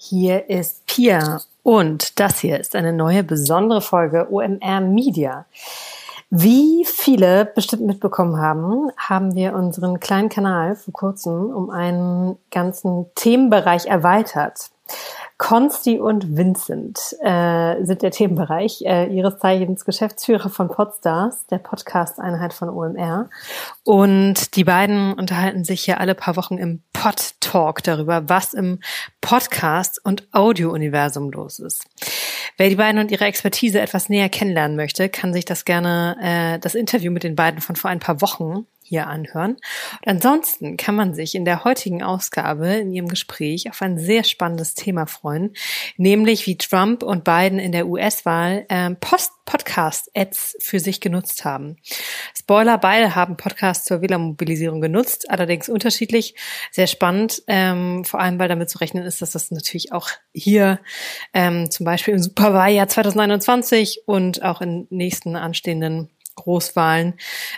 Hier ist Pia und das hier ist eine neue besondere Folge OMR Media. Wie viele bestimmt mitbekommen haben, haben wir unseren kleinen Kanal vor kurzem um einen ganzen Themenbereich erweitert. Konsti und Vincent sind der Themenbereich, ihres Zeichens Geschäftsführer von Podstars, der Podcast-Einheit von OMR. Und die beiden unterhalten sich ja alle paar Wochen im Pod-Talk darüber, was im Podcast- und Audio-Universum los ist. Wer die beiden und ihre Expertise etwas näher kennenlernen möchte, kann sich das gerne, das Interview mit den beiden von vor ein paar Wochen hier anhören. Und ansonsten kann man sich in der heutigen Ausgabe in ihrem Gespräch auf ein sehr spannendes Thema freuen, nämlich wie Trump und Biden in der US-Wahl Podcast-Ads für sich genutzt haben. Spoiler, beide haben Podcasts zur Wählermobilisierung genutzt, allerdings unterschiedlich, sehr spannend, vor allem, weil damit zu rechnen ist, dass das natürlich auch hier zum Beispiel im Superwahljahr 2021 und auch in nächsten anstehenden Großwahlen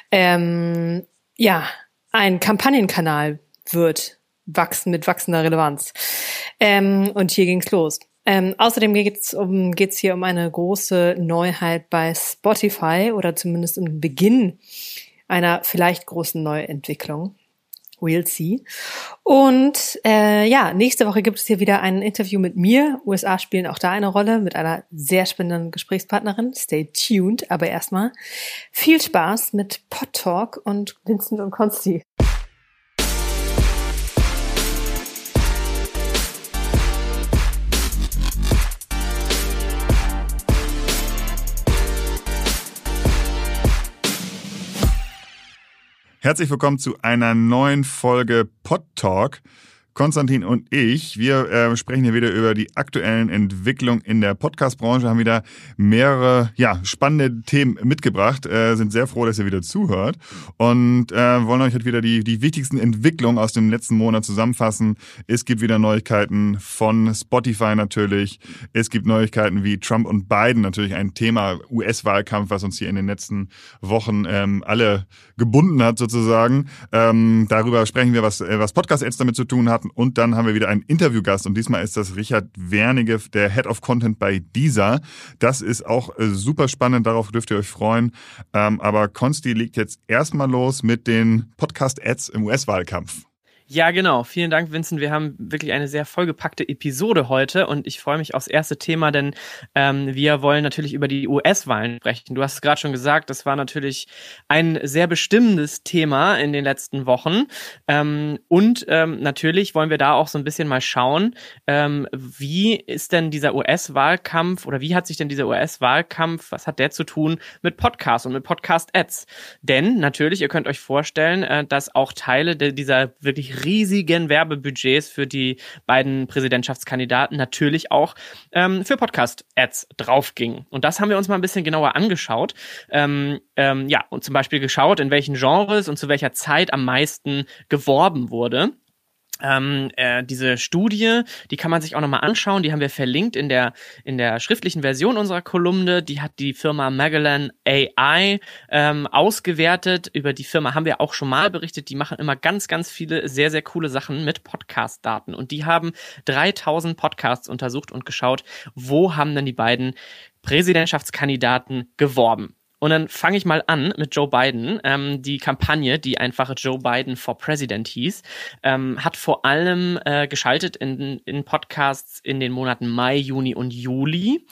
ein Kampagnenkanal wird wachsen mit wachsender Relevanz. Und hier ging's los. Außerdem geht's hier um eine große Neuheit bei Spotify oder zumindest um den Beginn einer vielleicht großen Neuentwicklung. We'll see. Und nächste Woche gibt es hier wieder ein Interview mit mir. USA spielen auch da eine Rolle mit einer sehr spannenden Gesprächspartnerin. Stay tuned. Aber erstmal viel Spaß mit Pod Talk und Vincent und Konsti. Herzlich willkommen zu einer neuen Folge Pod Talk. Konstantin und ich, wir sprechen hier wieder über die aktuellen Entwicklungen in der Podcast-Branche, haben wieder mehrere spannende Themen mitgebracht, sind sehr froh, dass ihr wieder zuhört und wollen euch heute wieder die wichtigsten Entwicklungen aus dem letzten Monat zusammenfassen. Es gibt wieder Neuigkeiten von Spotify natürlich, es gibt Neuigkeiten wie Trump und Biden, natürlich ein Thema US-Wahlkampf, was uns hier in den letzten Wochen alle gebunden hat sozusagen. Darüber sprechen wir, was Podcast-Ads damit zu tun hat. Und dann haben wir wieder einen Interviewgast und diesmal ist das Richard Wernicke, der Head of Content bei Deezer. Das ist auch super spannend, darauf dürft ihr euch freuen. Aber Konsti legt jetzt erstmal los mit den Podcast-Ads im US-Wahlkampf. Ja, genau. Vielen Dank, Vincent. Wir haben wirklich eine sehr vollgepackte Episode heute und ich freue mich aufs erste Thema, denn wir wollen natürlich über die US-Wahlen sprechen. Du hast es gerade schon gesagt, das war natürlich ein sehr bestimmendes Thema in den letzten Wochen und natürlich wollen wir da auch so ein bisschen mal schauen, wie ist denn dieser US-Wahlkampf oder wie hat sich denn dieser US-Wahlkampf, was hat der zu tun mit Podcasts und mit Podcast-Ads? Denn natürlich, ihr könnt euch vorstellen, dass auch Teile dieser wirklich riesigen Werbebudgets für die beiden Präsidentschaftskandidaten natürlich auch für Podcast-Ads draufgingen. Und das haben wir uns mal ein bisschen genauer angeschaut. Und zum Beispiel geschaut, in welchen Genres und zu welcher Zeit am meisten geworben wurde. Diese Studie, die kann man sich auch nochmal anschauen, die haben wir verlinkt in der schriftlichen Version unserer Kolumne, die hat die Firma Magellan AI ausgewertet. Über die Firma haben wir auch schon mal berichtet, die machen immer ganz, ganz viele sehr, sehr coole Sachen mit Podcast-Daten und die haben 3000 Podcasts untersucht und geschaut, wo haben denn die beiden Präsidentschaftskandidaten geworben. Und dann fange ich mal an mit Joe Biden. Die Kampagne, die einfach Joe Biden for President hieß, hat vor allem geschaltet in Podcasts in den Monaten Mai, Juni und Juli.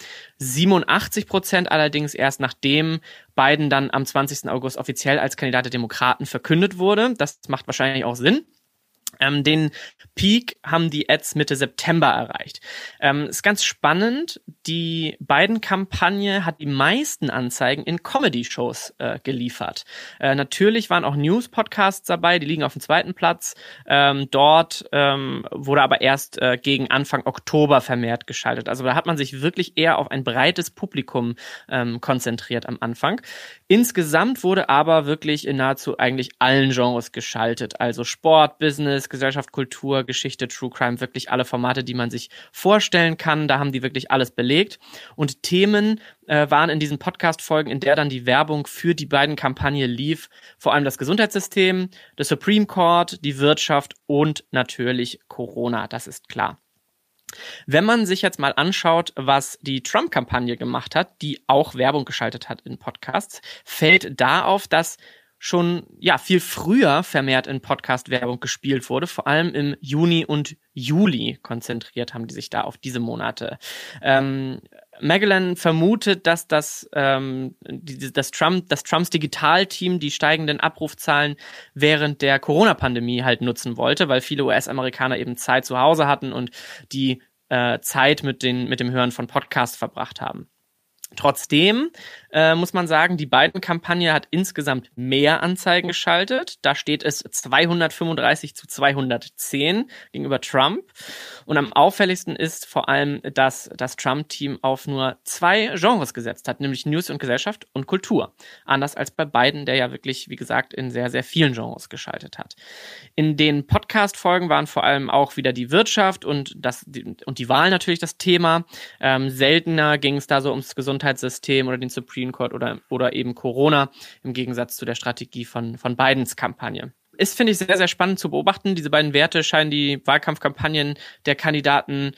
87% allerdings erst nachdem Biden dann am 20. August offiziell als Kandidat der Demokraten verkündet wurde. Das macht wahrscheinlich auch Sinn. Den Peak haben die Ads Mitte September erreicht. Ist ganz spannend, die Biden-Kampagne hat die meisten Anzeigen in Comedy-Shows geliefert. Natürlich waren auch News-Podcasts dabei, die liegen auf dem zweiten Platz. Dort wurde aber erst gegen Anfang Oktober vermehrt geschaltet. Also da hat man sich wirklich eher auf ein breites Publikum konzentriert am Anfang. Insgesamt wurde aber wirklich in nahezu eigentlich allen Genres geschaltet. Also Sport, Business, Gesellschaft, Kultur, Geschichte, True Crime, wirklich alle Formate, die man sich vorstellen kann. Da haben die wirklich alles belegt. Und Themen waren in diesen Podcast-Folgen, in der dann die Werbung für die beiden Kampagnen lief, vor allem das Gesundheitssystem, der Supreme Court, die Wirtschaft und natürlich Corona, das ist klar. Wenn man sich jetzt mal anschaut, was die Trump-Kampagne gemacht hat, die auch Werbung geschaltet hat in Podcasts, fällt da auf, dass schon viel früher vermehrt in Podcast-Werbung gespielt wurde. Vor allem im Juni und Juli konzentriert haben die sich da auf diese Monate. Magellan vermutet, dass das Trumps Digitalteam die steigenden Abrufzahlen während der Corona-Pandemie halt nutzen wollte, weil viele US-Amerikaner eben Zeit zu Hause hatten und die Zeit mit dem Hören von Podcasts verbracht haben. Trotzdem muss man sagen, die Biden-Kampagne hat insgesamt mehr Anzeigen geschaltet. Da steht es 235 zu 210 gegenüber Trump. Und am auffälligsten ist vor allem, dass das Trump-Team auf nur 2 Genres gesetzt hat, nämlich News und Gesellschaft und Kultur. Anders als bei Biden, der ja wirklich, wie gesagt, in sehr, sehr vielen Genres geschaltet hat. In den Podcast-Folgen waren vor allem auch wieder die Wirtschaft und die Wahl natürlich das Thema. Seltener ging es da so ums Gesundheitssystem oder den Supreme Court oder eben Corona, im Gegensatz zu der Strategie von Bidens Kampagne. Ist, finde ich, sehr, sehr spannend zu beobachten. Diese beiden Werte scheinen die Wahlkampfkampagnen der Kandidaten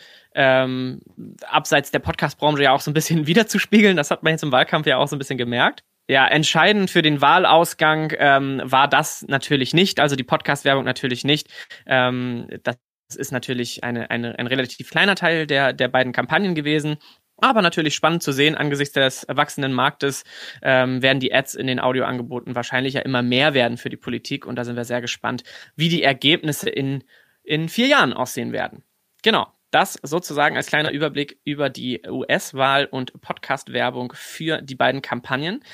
abseits der Podcast-Branche ja auch so ein bisschen widerzuspiegeln. Das hat man jetzt im Wahlkampf ja auch so ein bisschen gemerkt. Ja, entscheidend für den Wahlausgang war das natürlich nicht, also die Podcast-Werbung natürlich nicht. Das ist natürlich ein relativ kleiner Teil der beiden Kampagnen gewesen. Aber natürlich spannend zu sehen, angesichts des wachsenden Marktes werden die Ads in den Audioangeboten wahrscheinlich ja immer mehr werden für die Politik. Und da sind wir sehr gespannt, wie die Ergebnisse in 4 Jahren aussehen werden. Genau, das sozusagen als kleiner Überblick über die US-Wahl und Podcast-Werbung für die beiden Kampagnen.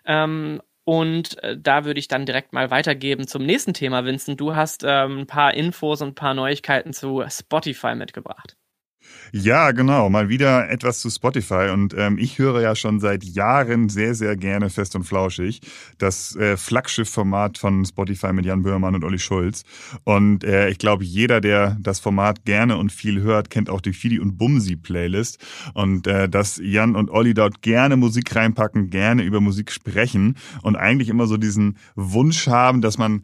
Und da würde ich dann direkt mal weitergeben zum nächsten Thema, Vincent. Du hast ein paar Infos und ein paar Neuigkeiten zu Spotify mitgebracht. Ja, genau. Mal wieder etwas zu Spotify. Und ich höre ja schon seit Jahren sehr, sehr gerne Fest und Flauschig. Das Flaggschiff-Format von Spotify mit Jan Böhmermann und Olli Schulz. Und ich glaube, jeder, der das Format gerne und viel hört, kennt auch die Fidi und Bumsi-Playlist. Und dass Jan und Olli dort gerne Musik reinpacken, gerne über Musik sprechen und eigentlich immer so diesen Wunsch haben, dass man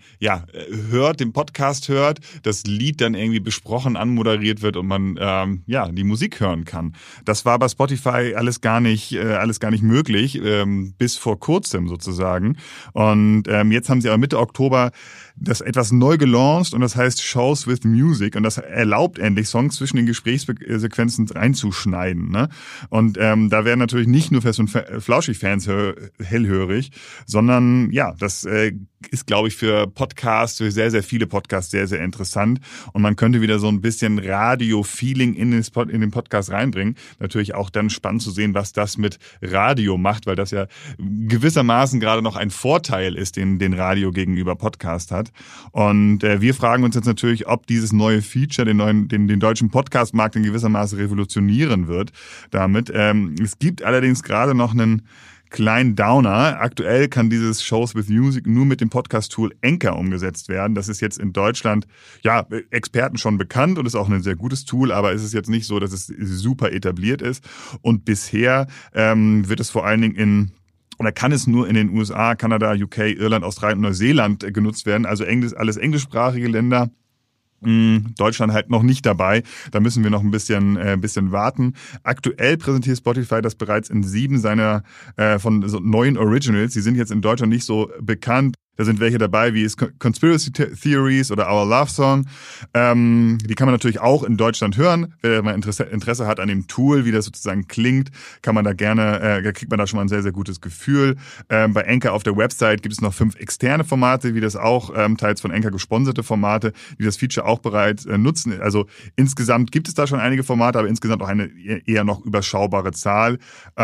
den Podcast hört, das Lied dann irgendwie besprochen, anmoderiert wird und man die Musik hören kann. Das war bei Spotify alles gar nicht möglich, bis vor kurzem sozusagen. Und jetzt haben sie aber Mitte Oktober das etwas neu gelauncht und das heißt Shows with Music und das erlaubt endlich Songs zwischen den Gesprächssequenzen reinzuschneiden. Ne? Und da werden natürlich nicht nur Fest und Flauschig-Fans hellhörig, sondern das ist, glaube ich, für Podcasts, für sehr, sehr viele Podcasts sehr, sehr interessant und man könnte wieder so ein bisschen Radio-Feeling in den Podcast reinbringen. Natürlich auch dann spannend zu sehen, was das mit Radio macht, weil das ja gewissermaßen gerade noch ein Vorteil ist, den Radio gegenüber Podcast hat. Und wir fragen uns jetzt natürlich, ob dieses neue Feature den deutschen Podcast-Markt in gewissermaßen revolutionieren wird damit. Es gibt allerdings gerade noch einen kleinen Downer. Aktuell kann dieses Shows with Music nur mit dem Podcast-Tool Anchor umgesetzt werden. Das ist jetzt in Deutschland, Experten schon bekannt und ist auch ein sehr gutes Tool, aber es ist jetzt nicht so, dass es super etabliert ist. Und bisher wird es vor allen Dingen kann es nur in den USA, Kanada, UK, Irland, Australien und Neuseeland genutzt werden. Also alles englischsprachige Länder. Deutschland halt noch nicht dabei. Da müssen wir noch ein bisschen warten. Aktuell präsentiert Spotify das bereits in 7 seiner von so neuen Originals. Die sind jetzt in Deutschland nicht so bekannt. Da sind welche dabei, wie Conspiracy Theories oder Our Love Song. Die kann man natürlich auch in Deutschland hören. Wer mal Interesse hat an dem Tool, wie das sozusagen klingt, kann man da gerne, kriegt man da schon mal ein sehr, sehr gutes Gefühl. Bei Anchor auf der Website gibt es noch 5 externe Formate, wie das auch teils von Anchor gesponserte Formate, die das Feature auch bereits nutzen. Also insgesamt gibt es da schon einige Formate, aber insgesamt auch eine eher noch überschaubare Zahl.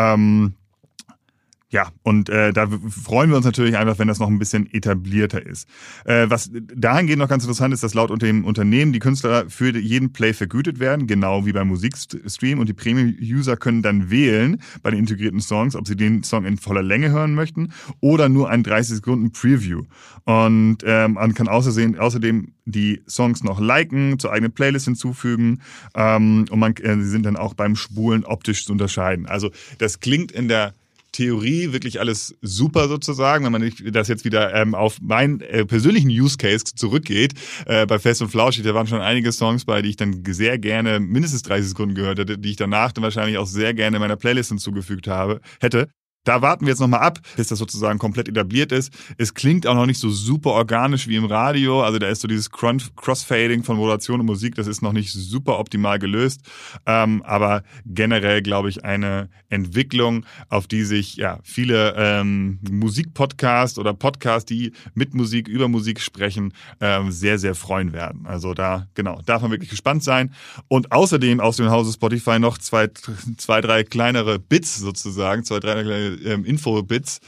Da freuen wir uns natürlich einfach, wenn das noch ein bisschen etablierter ist. Was dahingehend noch ganz interessant ist, dass laut dem Unternehmen die Künstler für jeden Play vergütet werden, genau wie beim Musikstream. Und die Premium-User können dann wählen bei den integrierten Songs, ob sie den Song in voller Länge hören möchten oder nur ein 30-Sekunden-Preview. Und man kann außerdem die Songs noch liken, zur eigenen Playlist hinzufügen und sie sind dann auch beim Spulen optisch zu unterscheiden. Also das klingt in der Theorie wirklich alles super sozusagen. Wenn man das jetzt wieder auf meinen persönlichen Use Case zurückgeht, bei Fest und Flauschig, da waren schon einige Songs bei, die ich dann sehr gerne mindestens 30 Sekunden gehört hätte, die ich danach dann wahrscheinlich auch sehr gerne meiner Playlist hinzugefügt hätte. Da warten wir jetzt nochmal ab, bis das sozusagen komplett etabliert ist. Es klingt auch noch nicht so super organisch wie im Radio. Also da ist so dieses Crossfading von Moderation und Musik, das ist noch nicht super optimal gelöst. Aber generell, glaube ich, eine Entwicklung, auf die sich ja viele Musikpodcasts oder Podcasts, die mit Musik, über Musik sprechen, sehr, sehr freuen werden. Also da, genau, darf man wirklich gespannt sein. Und außerdem aus dem Hause Spotify noch zwei, drei kleinere Bits sozusagen, kleine Info-Bits.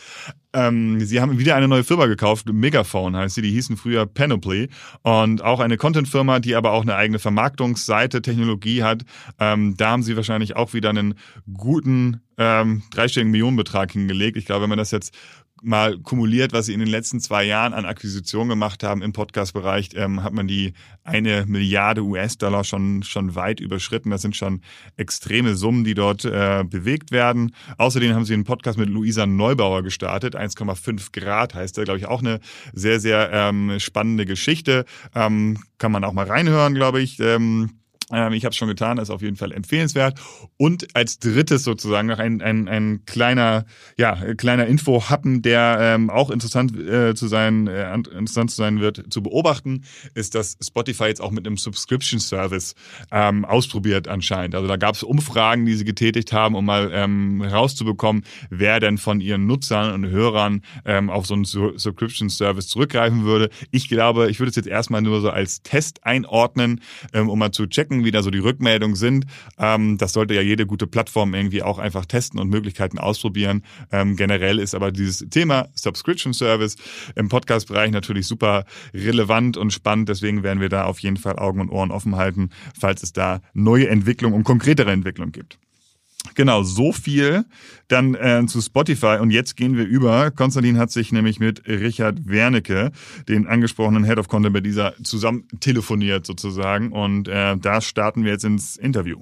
Sie haben wieder eine neue Firma gekauft, Megaphone heißt sie, die hießen früher Panoply und auch eine Content-Firma, die aber auch eine eigene Vermarktungsseite, Technologie hat. Da haben sie wahrscheinlich auch wieder einen guten dreistelligen Millionenbetrag hingelegt. Ich glaube, wenn man das jetzt mal kumuliert, was sie in den letzten 2 Jahren an Akquisitionen gemacht haben im Podcast-Bereich, hat man die 1 Milliarde US-Dollar schon weit überschritten. Das sind schon extreme Summen, die dort bewegt werden. Außerdem haben sie einen Podcast mit Luisa Neubauer gestartet. 1,5 Grad heißt der, glaube ich, auch eine sehr, sehr spannende Geschichte. Kann man auch mal reinhören, glaube ich. Ich habe es schon getan, ist auf jeden Fall empfehlenswert. Und als drittes sozusagen noch ein kleiner Info-Happen, der auch interessant zu sein wird, zu beobachten, ist, dass Spotify jetzt auch mit einem Subscription-Service ausprobiert anscheinend. Also da gab es Umfragen, die sie getätigt haben, um mal herauszubekommen, wer denn von ihren Nutzern und Hörern auf so einen Subscription-Service zurückgreifen würde. Ich glaube, ich würde es jetzt erstmal nur so als Test einordnen, um mal zu checken, wie da so die Rückmeldungen sind. Das sollte ja jede gute Plattform irgendwie auch einfach testen und Möglichkeiten ausprobieren. Generell ist aber dieses Thema Subscription Service im Podcast-Bereich natürlich super relevant und spannend. Deswegen werden wir da auf jeden Fall Augen und Ohren offen halten, falls es da neue Entwicklungen und konkretere Entwicklungen gibt. Genau, so viel dann zu Spotify. Und jetzt gehen wir über. Konstantin hat sich nämlich mit Richard Wernicke, den angesprochenen Head of Content bei dieser, zusammen telefoniert sozusagen. Und da starten wir jetzt ins Interview.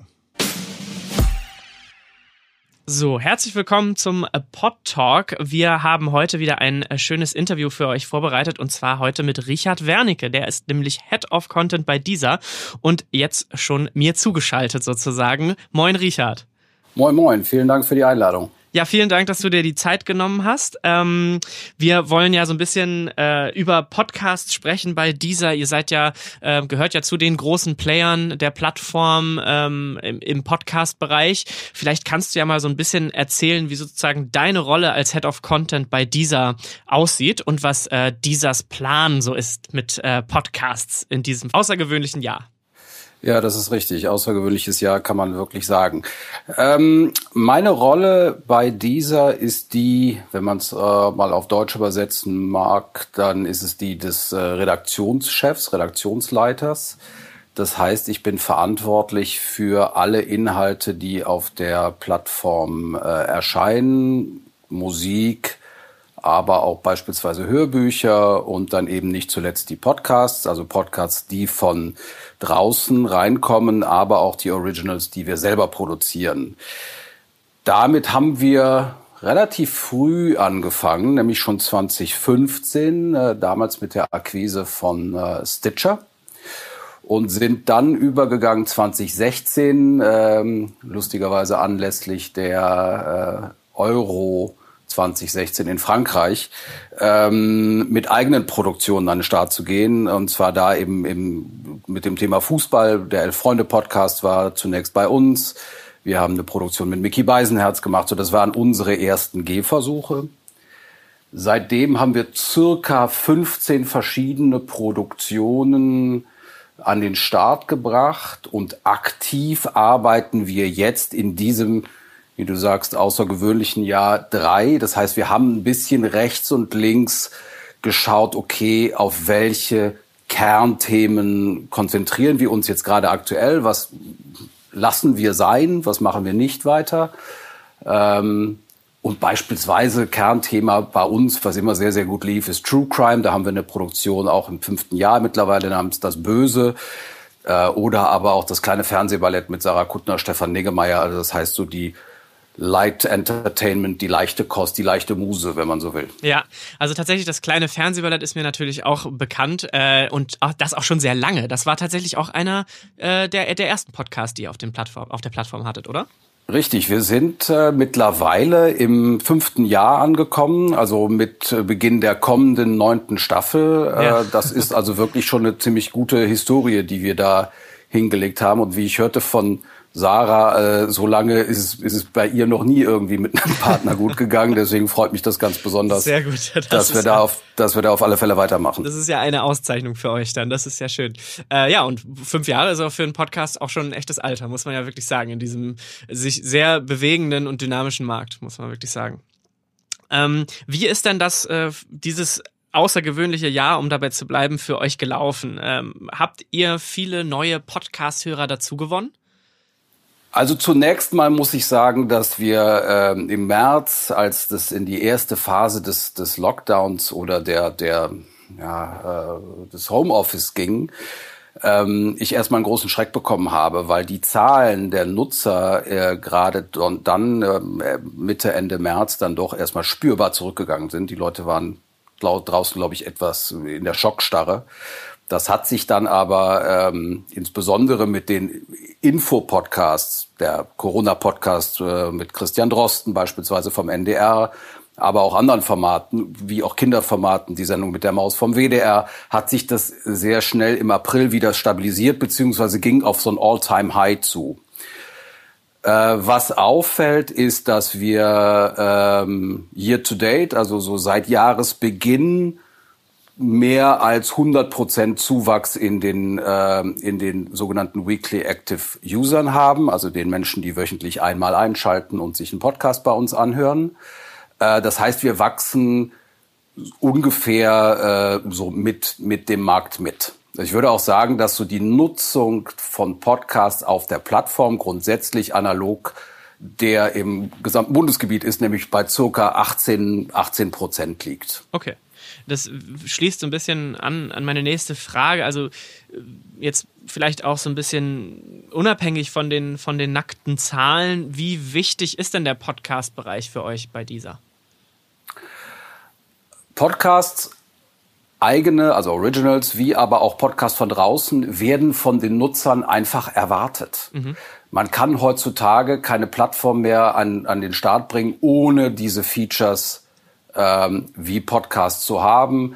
So, herzlich willkommen zum Pod Talk. Wir haben heute wieder ein schönes Interview für euch vorbereitet und zwar heute mit Richard Wernicke. Der ist nämlich Head of Content bei Deezer und jetzt schon mir zugeschaltet sozusagen. Moin Richard. Moin, moin. Vielen Dank für die Einladung. Ja, vielen Dank, dass du dir die Zeit genommen hast. Wir wollen ja so ein bisschen über Podcasts sprechen bei Deezer. Ihr seid ja, gehört ja zu den großen Playern der Plattform im Podcast-Bereich. Vielleicht kannst du ja mal so ein bisschen erzählen, wie sozusagen deine Rolle als Head of Content bei Deezer aussieht und was Deezers Plan so ist mit Podcasts in diesem außergewöhnlichen Jahr. Ja, das ist richtig. Außergewöhnliches Jahr kann man wirklich sagen. Meine Rolle bei Deezer ist die, wenn man es mal auf Deutsch übersetzen mag, dann ist es die des Redaktionschefs, Redaktionsleiters. Das heißt, ich bin verantwortlich für alle Inhalte, die auf der Plattform erscheinen, Musik, aber auch beispielsweise Hörbücher und dann eben nicht zuletzt die Podcasts, also Podcasts, die von draußen reinkommen, aber auch die Originals, die wir selber produzieren. Damit haben wir relativ früh angefangen, nämlich schon 2015, damals mit der Akquise von Stitcher. Und sind dann übergegangen 2016, lustigerweise anlässlich der Euro 2016 in Frankreich, mit eigenen Produktionen an den Start zu gehen. Und zwar da eben mit dem Thema Fußball. Der Elf-Freunde-Podcast war zunächst bei uns. Wir haben eine Produktion mit Micky Beisenherz gemacht. So, das waren unsere ersten Gehversuche. Seitdem haben wir circa 15 verschiedene Produktionen an den Start gebracht. Und aktiv arbeiten wir jetzt in diesem, wie du sagst, außergewöhnlichen Jahr 3. Das heißt, wir haben ein bisschen rechts und links geschaut, okay, auf welche Kernthemen konzentrieren wir uns jetzt gerade aktuell, was lassen wir sein, was machen wir nicht weiter. Und beispielsweise Kernthema bei uns, was immer sehr, sehr gut lief, ist True Crime. Da haben wir eine Produktion auch im 5. Jahr mittlerweile namens Das Böse. Oder aber auch das kleine Fernsehballett mit Sarah Kuttner, Stefan Niggemeier. Also das heißt so die Light Entertainment, die leichte Kost, die leichte Muse, wenn man so will. Ja, also tatsächlich das kleine Fernsehballett ist mir natürlich auch bekannt und das auch schon sehr lange. Das war tatsächlich auch einer der ersten Podcasts, die ihr auf der Plattform hattet, oder? Richtig, wir sind mittlerweile im 5. Jahr angekommen, also mit Beginn der kommenden 9. Staffel. Ja. Das ist also wirklich schon eine ziemlich gute Historie, die wir da hingelegt haben. Und wie ich hörte von Sarah, so lange ist es bei ihr noch nie irgendwie mit einem Partner gut gegangen. Deswegen freut mich das ganz besonders, sehr gut. dass wir da auf alle Fälle weitermachen. Das ist ja eine Auszeichnung für euch dann. Das ist ja schön. Ja, und 5 Jahre ist auch für einen Podcast auch schon ein echtes Alter, muss man ja wirklich sagen, in diesem sich sehr bewegenden und dynamischen Markt, muss man wirklich sagen. Wie ist denn dieses außergewöhnliche Jahr, um dabei zu bleiben, für euch gelaufen? Habt ihr viele neue Podcast-Hörer dazu gewonnen? Also zunächst mal muss ich sagen, dass wir im März, als das in die erste Phase des Lockdowns oder des Homeoffice ging, ich erstmal einen großen Schreck bekommen habe, weil die Zahlen der Nutzer gerade dann Mitte, Ende März dann doch erstmal spürbar zurückgegangen sind. Die Leute waren draußen, glaube ich, etwas in der Schockstarre. Das hat sich dann aber insbesondere mit den Info-Podcasts, der Corona-Podcast mit Christian Drosten beispielsweise vom NDR, aber auch anderen Formaten, wie auch Kinderformaten, die Sendung mit der Maus vom WDR, hat sich das sehr schnell im April wieder stabilisiert, beziehungsweise ging auf so ein All-Time-High zu. Was auffällt, ist, dass wir year to date, also so seit Jahresbeginn, mehr als 100% Zuwachs in den sogenannten Weekly Active Usern haben, also den Menschen, die wöchentlich einmal einschalten und sich einen Podcast bei uns anhören. Das heißt, wir wachsen ungefähr so mit dem Markt mit. Ich würde auch sagen, dass so die Nutzung von Podcasts auf der Plattform grundsätzlich analog der im gesamten Bundesgebiet ist, nämlich bei circa 18% liegt. Okay. Das schließt so ein bisschen an meine nächste Frage. Also jetzt vielleicht auch so ein bisschen unabhängig von den nackten Zahlen. Wie wichtig ist denn der Podcast-Bereich für euch bei dieser? Podcasts, eigene, also Originals, wie aber auch Podcasts von draußen, werden von den Nutzern einfach erwartet. Mhm. Man kann heutzutage keine Plattform mehr an den Start bringen, ohne diese Features wie Podcasts zu haben.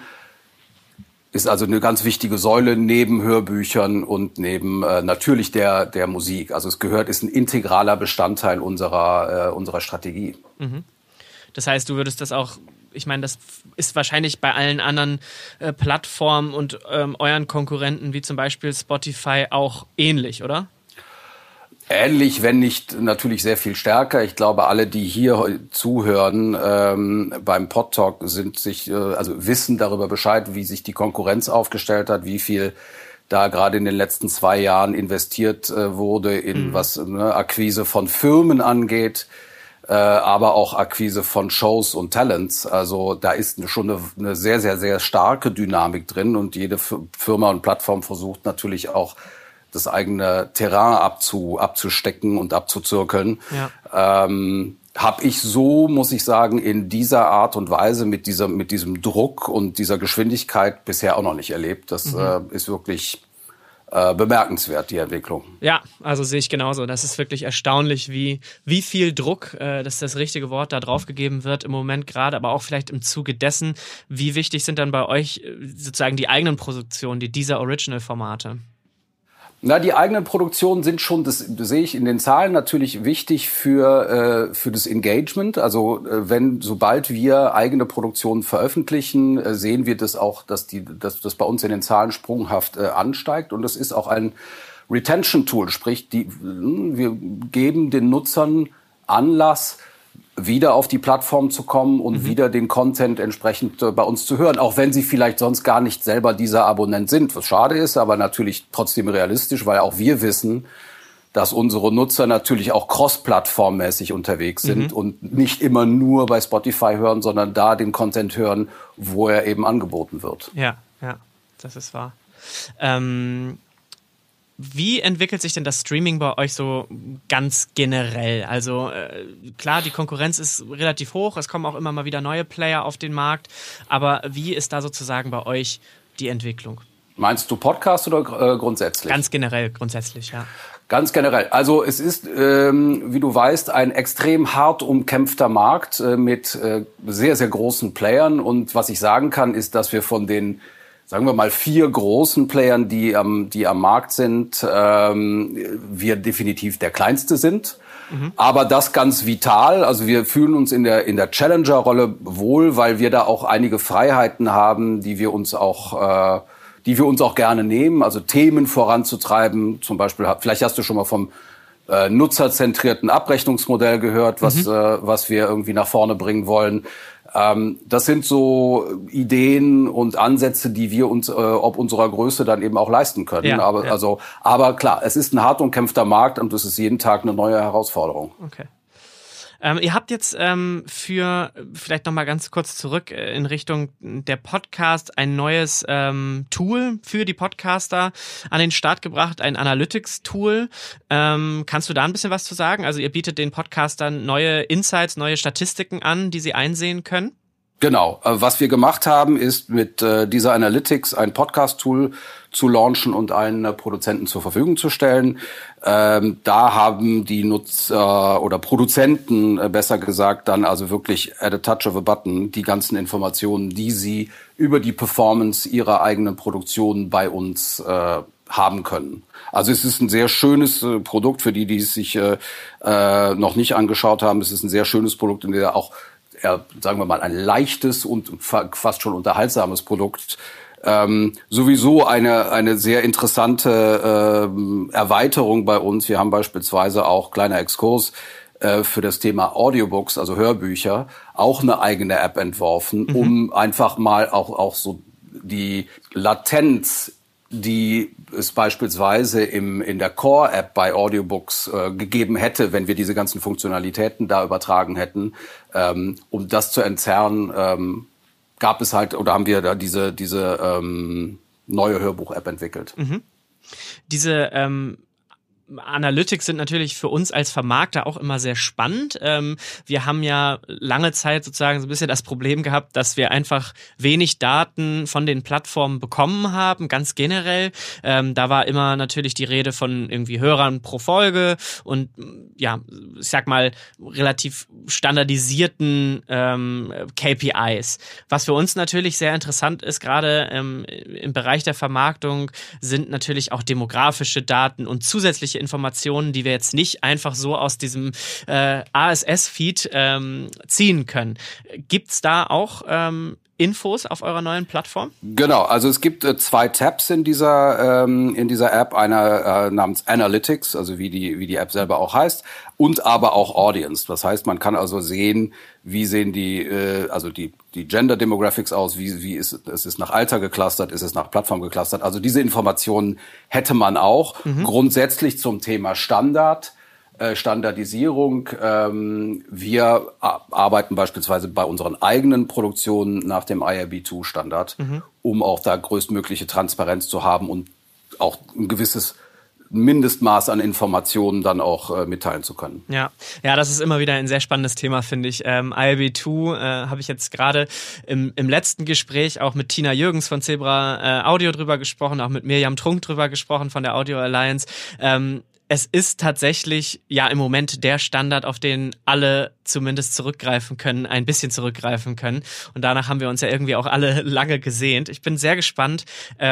Ist also eine ganz wichtige Säule neben Hörbüchern und neben natürlich der Musik. Also ist ein integraler Bestandteil unserer Strategie. Mhm. Das heißt, du würdest das auch, ich meine, das ist wahrscheinlich bei allen anderen Plattformen und euren Konkurrenten wie zum Beispiel Spotify auch ähnlich, oder? Ähnlich, wenn nicht natürlich sehr viel stärker. Ich glaube, alle, die hier zuhören beim Podtalk, wissen darüber Bescheid, wie sich die Konkurrenz aufgestellt hat, wie viel da gerade in den letzten 2 Jahren investiert wurde in was Akquise von Firmen angeht, aber auch Akquise von Shows und Talents. Also da ist schon eine sehr, sehr, sehr starke Dynamik drin und jede Firma und Plattform versucht natürlich auch das eigene Terrain abzustecken und abzuzirkeln. Ja. Habe ich so, muss ich sagen, in dieser Art und Weise mit diesem Druck und dieser Geschwindigkeit bisher auch noch nicht erlebt. Das ist wirklich bemerkenswert, die Entwicklung. Ja, also sehe ich genauso. Das ist wirklich erstaunlich, wie viel Druck, das ist das richtige Wort, da drauf gegeben wird im Moment gerade, aber auch vielleicht im Zuge dessen, wie wichtig sind dann bei euch sozusagen die eigenen Produktionen, dieser Original-Formate? Na, die eigenen Produktionen sind schon, das sehe ich in den Zahlen, natürlich wichtig für das Engagement. Also sobald wir eigene Produktionen veröffentlichen, sehen wir das auch, dass das bei uns in den Zahlen sprunghaft ansteigt. Und das ist auch ein Retention-Tool, sprich, wir geben den Nutzern Anlass, wieder auf die Plattform zu kommen und wieder den Content entsprechend bei uns zu hören, auch wenn sie vielleicht sonst gar nicht selber dieser Abonnent sind, was schade ist, aber natürlich trotzdem realistisch, weil auch wir wissen, dass unsere Nutzer natürlich auch cross-plattformmäßig unterwegs sind und nicht immer nur bei Spotify hören, sondern da den Content hören, wo er eben angeboten wird. Ja, das ist wahr. Wie entwickelt sich denn das Streaming bei euch so ganz generell? Also klar, die Konkurrenz ist relativ hoch, es kommen auch immer mal wieder neue Player auf den Markt, aber wie ist da sozusagen bei euch die Entwicklung? Meinst du Podcast oder grundsätzlich? Ganz generell, grundsätzlich, ja. Ganz generell. Also es ist, wie du weißt, ein extrem hart umkämpfter Markt mit sehr, sehr großen Playern. Und was ich sagen kann, ist, dass wir von den, sagen wir mal, 4 großen Playern, die am Markt sind, wir definitiv der kleinste sind. Aber das ganz vital. Also wir fühlen uns in der Challenger-Rolle wohl, weil wir da auch einige Freiheiten haben, die wir uns auch gerne nehmen. Also Themen voranzutreiben. Zum Beispiel, vielleicht hast du schon mal vom nutzerzentrierten Abrechnungsmodell gehört, was wir irgendwie nach vorne bringen wollen. Das sind so Ideen und Ansätze, die wir uns ob unserer Größe dann eben auch leisten können. Ja, aber klar, es ist ein hart umkämpfter Markt und es ist jeden Tag eine neue Herausforderung. Okay. Ihr habt jetzt für, vielleicht nochmal ganz kurz zurück in Richtung der Podcast, ein neues Tool für die Podcaster an den Start gebracht, ein Analytics-Tool. Kannst du da ein bisschen was zu sagen? Also ihr bietet den Podcastern neue Insights, neue Statistiken an, die sie einsehen können? Genau. Was wir gemacht haben, ist mit dieser Analytics ein Podcast-Tool zu launchen und allen Produzenten zur Verfügung zu stellen. Da haben die Nutzer oder Produzenten, besser gesagt, dann also wirklich at a touch of a button die ganzen Informationen, die sie über die Performance ihrer eigenen Produktion bei uns haben können. Also es ist ein sehr schönes Produkt für die es sich noch nicht angeschaut haben. Es ist ein sehr schönes Produkt, in der auch sagen wir mal, ein leichtes und fast schon unterhaltsames Produkt. Sowieso eine sehr interessante Erweiterung bei uns. Wir haben beispielsweise auch, kleiner Exkurs, für das Thema Audiobooks, also Hörbücher, auch eine eigene App entworfen, um einfach mal auch so die Latenz, die es beispielsweise in der Core-App bei Audiobooks gegeben hätte, wenn wir diese ganzen Funktionalitäten da übertragen hätten. Um das zu entzerren, gab es halt, oder haben wir da diese neue Hörbuch-App entwickelt. Diese Analytics sind natürlich für uns als Vermarkter auch immer sehr spannend. Wir haben ja lange Zeit sozusagen so ein bisschen das Problem gehabt, dass wir einfach wenig Daten von den Plattformen bekommen haben, ganz generell. Da war immer natürlich die Rede von irgendwie Hörern pro Folge und ja, ich sag mal, relativ standardisierten KPIs. Was für uns natürlich sehr interessant ist, gerade im Bereich der Vermarktung, sind natürlich auch demografische Daten und zusätzliche Informationen, die wir jetzt nicht einfach so aus diesem ASS-Feed ziehen können. Gibt's da auch Infos auf eurer neuen Plattform? Genau, also es gibt 2 Tabs in dieser App, einer namens Analytics, also wie die App selber auch heißt, und aber auch Audience. Das heißt, man kann also sehen, wie sehen die Gender Demographics aus, wie ist es nach Alter geclustert, ist es nach Plattform geclustert. Also diese Informationen hätte man auch. Grundsätzlich zum Thema Standardisierung. Wir arbeiten beispielsweise bei unseren eigenen Produktionen nach dem IRB2-Standard, um auch da größtmögliche Transparenz zu haben und auch ein gewisses Mindestmaß an Informationen dann auch mitteilen zu können. Ja, das ist immer wieder ein sehr spannendes Thema, finde ich. IRB2 habe ich jetzt gerade im letzten Gespräch auch mit Tina Jürgens von Zebra Audio drüber gesprochen, auch mit Mirjam Trunk drüber gesprochen von der Audio Alliance. Es ist tatsächlich ja im Moment der Standard, auf den alle zumindest zurückgreifen können, ein bisschen zurückgreifen können. Und danach haben wir uns ja irgendwie auch alle lange gesehnt. Ich bin sehr gespannt,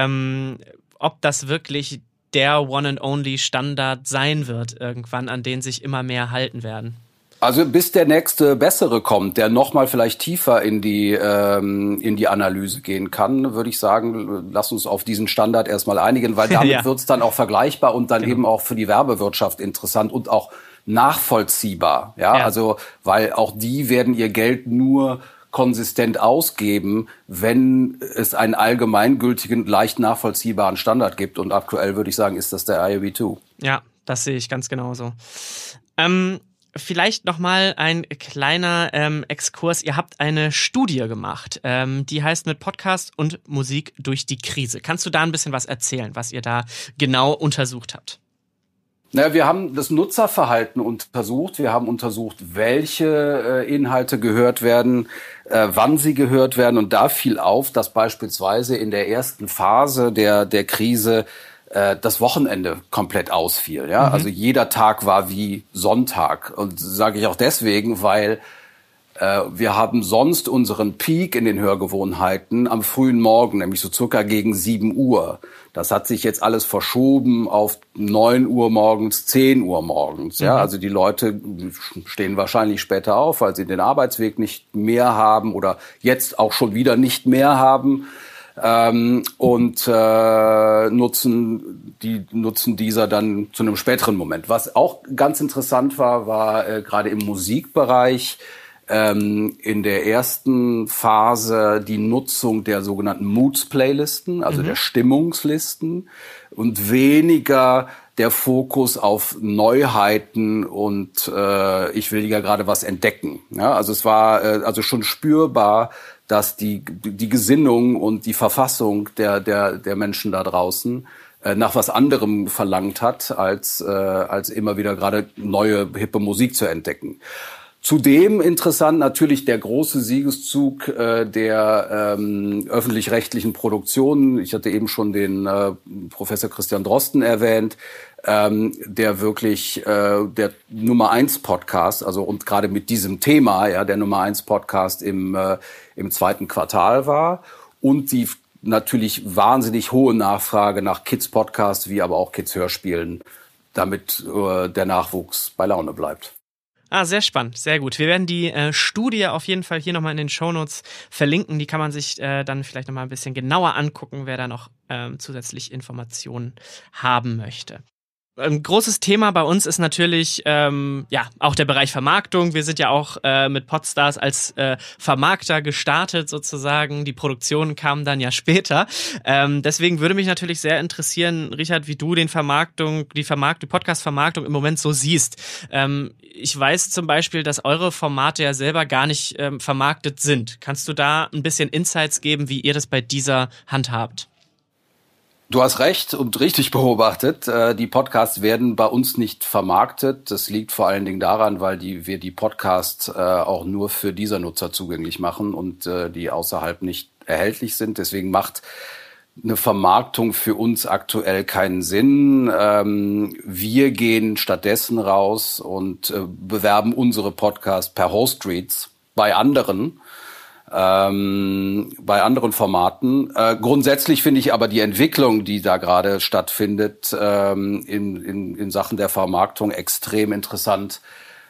ob das wirklich der One-and-Only Standard sein wird irgendwann, an den sich immer mehr halten werden. Also bis der nächste bessere kommt, der nochmal vielleicht tiefer in die Analyse gehen kann, würde ich sagen, lass uns auf diesen Standard erstmal einigen, weil damit wird's dann auch vergleichbar und dann eben auch für die Werbewirtschaft interessant und auch nachvollziehbar. Ja, also weil auch die werden ihr Geld nur konsistent ausgeben, wenn es einen allgemeingültigen, leicht nachvollziehbaren Standard gibt. Und aktuell würde ich sagen, ist das der IRB2. Ja, das sehe ich ganz genauso. Vielleicht nochmal ein kleiner Exkurs. Ihr habt eine Studie gemacht, die heißt mit Podcast und Musik durch die Krise. Kannst du da ein bisschen was erzählen, was ihr da genau untersucht habt? Naja, wir haben das Nutzerverhalten untersucht. Wir haben untersucht, welche Inhalte gehört werden, wann sie gehört werden. Und da fiel auf, dass beispielsweise in der ersten Phase der Krise das Wochenende komplett ausfiel. Ja? Also jeder Tag war wie Sonntag. Und sage ich auch deswegen, weil wir haben sonst unseren Peak in den Hörgewohnheiten am frühen Morgen, nämlich so circa gegen 7 Uhr. Das hat sich jetzt alles verschoben auf 9 Uhr morgens, 10 Uhr morgens. Ja, also die Leute stehen wahrscheinlich später auf, weil sie den Arbeitsweg nicht mehr haben oder jetzt auch schon wieder nicht mehr haben. Und nutzen dieser dann zu einem späteren Moment. Was auch ganz interessant war gerade im Musikbereich in der ersten Phase die Nutzung der sogenannten Moods-Playlisten, also der Stimmungslisten, und weniger der Fokus auf Neuheiten und ich will ja gerade was entdecken. Ja, also es war also schon spürbar, dass die Gesinnung und die Verfassung der Menschen da draußen nach was anderem verlangt hat, als immer wieder gerade neue, hippe Musik zu entdecken. Zudem interessant natürlich der große Siegeszug der öffentlich-rechtlichen Produktionen. Ich hatte eben schon den Professor Christian Drosten erwähnt, der wirklich der Nummer 1 Podcast, also und gerade mit diesem Thema, ja, der Nummer 1 Podcast im zweiten Quartal war, und die natürlich wahnsinnig hohe Nachfrage nach Kids-Podcasts, wie aber auch Kids-Hörspielen, damit der Nachwuchs bei Laune bleibt. Sehr spannend, sehr gut. Wir werden die Studie auf jeden Fall hier nochmal in den Shownotes verlinken. Die kann man sich dann vielleicht nochmal ein bisschen genauer angucken, wer da noch zusätzlich Informationen haben möchte. Ein großes Thema bei uns ist natürlich auch der Bereich Vermarktung. Wir sind ja auch mit Podstars als Vermarkter gestartet sozusagen. Die Produktion kam dann ja später. Deswegen würde mich natürlich sehr interessieren, Richard, wie du die Podcast-Vermarktung im Moment so siehst. Ich weiß zum Beispiel, dass eure Formate ja selber gar nicht vermarktet sind. Kannst du da ein bisschen Insights geben, wie ihr das bei dieser handhabt? Du hast recht und richtig beobachtet. Die Podcasts werden bei uns nicht vermarktet. Das liegt vor allen Dingen daran, weil wir die Podcasts auch nur für dieser Nutzer zugänglich machen und die außerhalb nicht erhältlich sind. Deswegen macht eine Vermarktung für uns aktuell keinen Sinn. Wir gehen stattdessen raus und bewerben unsere Podcasts per Hostreads bei anderen Formaten. Grundsätzlich finde ich aber die Entwicklung, die da gerade stattfindet, in Sachen der Vermarktung extrem interessant,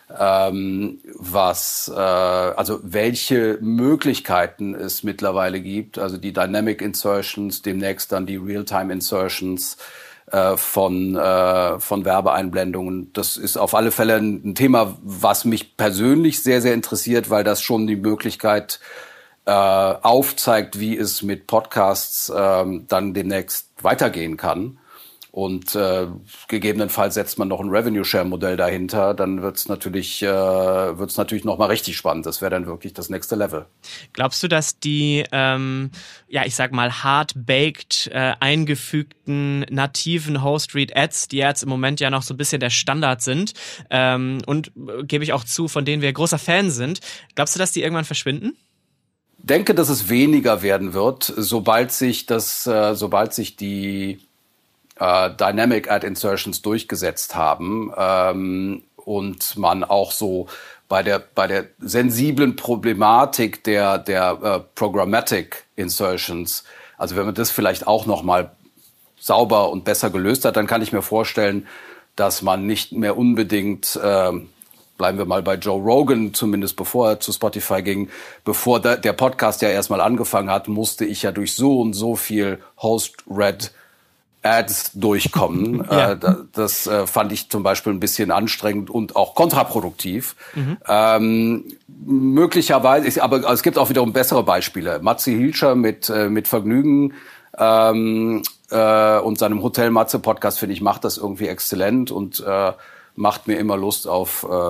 welche Möglichkeiten es mittlerweile gibt, also die Dynamic Insertions, demnächst dann die Real-Time Insertions von Werbeeinblendungen. Das ist auf alle Fälle ein Thema, was mich persönlich sehr, sehr interessiert, weil das schon die Möglichkeit aufzeigt, wie es mit Podcasts dann demnächst weitergehen kann. Und gegebenenfalls setzt man noch ein Revenue-Share-Modell dahinter, dann wird's natürlich noch mal richtig spannend. Das wäre dann wirklich das nächste Level. Glaubst du, dass die, ich sag mal, hard-baked eingefügten nativen Host-Read-Ads, die jetzt im Moment ja noch so ein bisschen der Standard sind, und gebe ich auch zu, von denen wir großer Fan sind, glaubst du, dass die irgendwann verschwinden? Denke, dass es weniger werden wird, sobald sich die Dynamic Ad Insertions durchgesetzt haben und man auch so bei der sensiblen Problematik der Programmatic Insertions, also wenn man das vielleicht auch noch mal sauber und besser gelöst hat, dann kann ich mir vorstellen, dass man nicht mehr unbedingt bleiben wir mal bei Joe Rogan, zumindest bevor er zu Spotify ging, bevor der Podcast ja erstmal angefangen hat, musste ich ja durch so und so viel Host-Read Ads durchkommen. Ja. Das fand ich zum Beispiel ein bisschen anstrengend und auch kontraproduktiv. Möglicherweise, aber es gibt auch wiederum bessere Beispiele. Matze Hilscher mit Vergnügen und seinem Hotel Matze Podcast, finde ich, macht das irgendwie exzellent und macht mir immer Lust auf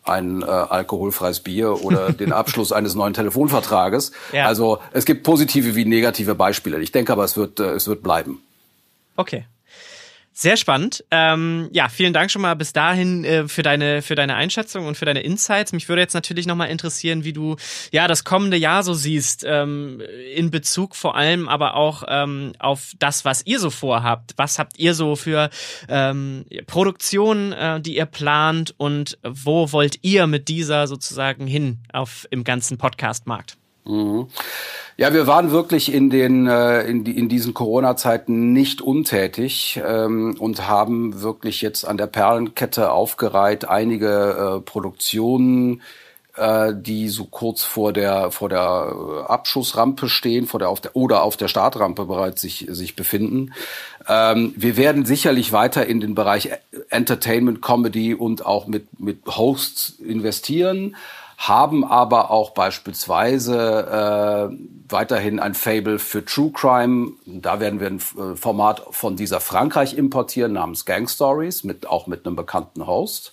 ein alkoholfreies Bier oder den Abschluss eines neuen Telefonvertrages. Ja. Also es gibt positive wie negative Beispiele. Ich denke aber, es wird bleiben. Okay. Sehr spannend. Vielen Dank schon mal bis dahin für deine Einschätzung und für deine Insights. Mich würde jetzt natürlich nochmal interessieren, wie du das kommende Jahr so siehst, in Bezug vor allem aber auch auf das, was ihr so vorhabt. Was habt ihr so für Produktionen, die ihr plant, und wo wollt ihr mit dieser sozusagen hin im ganzen Podcast-Markt? Mhm. Ja, wir waren wirklich in diesen Corona-Zeiten nicht untätig und haben wirklich jetzt an der Perlenkette aufgereiht einige Produktionen, die so kurz vor der Abschussrampe stehen, auf der Startrampe bereits sich befinden. Wir werden sicherlich weiter in den Bereich Entertainment, Comedy und auch mit Hosts investieren, haben aber auch beispielsweise weiterhin ein Faible für True Crime. Da werden wir ein Format von dieser Frankreich importieren namens Gang Stories, auch mit einem bekannten Host.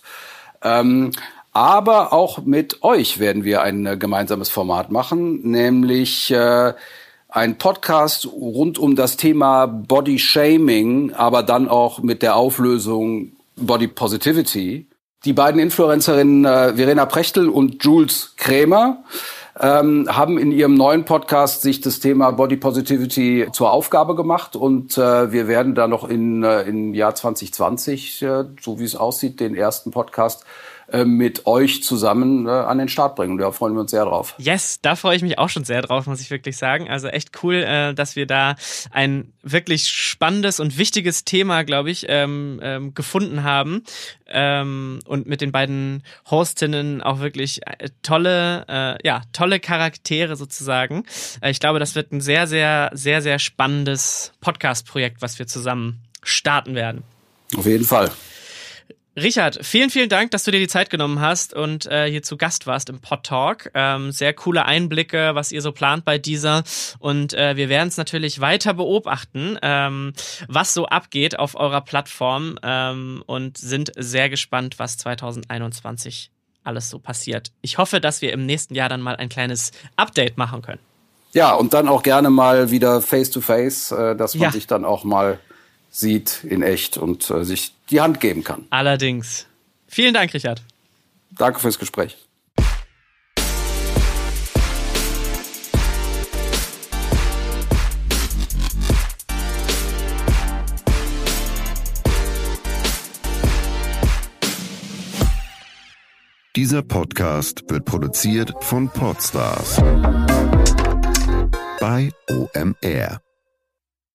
Aber auch mit euch werden wir ein gemeinsames Format machen, nämlich ein Podcast rund um das Thema Body Shaming, aber dann auch mit der Auflösung Body Positivity. Die beiden Influencerinnen Verena Prechtl und Jules Krämer haben in ihrem neuen Podcast sich das Thema Body Positivity zur Aufgabe gemacht, und wir werden da noch im Jahr 2020, so wie es aussieht, den ersten Podcast mit euch zusammen an den Start bringen. Da freuen wir uns sehr drauf. Yes, da freue ich mich auch schon sehr drauf, muss ich wirklich sagen. Also echt cool, dass wir da ein wirklich spannendes und wichtiges Thema, glaube ich, gefunden haben. Und mit den beiden Hostinnen auch wirklich tolle Charaktere sozusagen. Ich glaube, das wird ein sehr, sehr, sehr, sehr spannendes Podcast-Projekt, was wir zusammen starten werden. Auf jeden Fall. Richard, vielen, vielen Dank, dass du dir die Zeit genommen hast und hier zu Gast warst im Pod Talk. Sehr coole Einblicke, was ihr so plant bei dieser. Und wir werden es natürlich weiter beobachten, was so abgeht auf eurer Plattform, und sind sehr gespannt, was 2021 alles so passiert. Ich hoffe, dass wir im nächsten Jahr dann mal ein kleines Update machen können. Ja, und dann auch gerne mal wieder face-to-face, dass man sich dann auch mal sieht in echt und sich die Hand geben kann. Allerdings. Vielen Dank, Richard. Danke fürs Gespräch. Dieser Podcast wird produziert von Podstars bei OMR.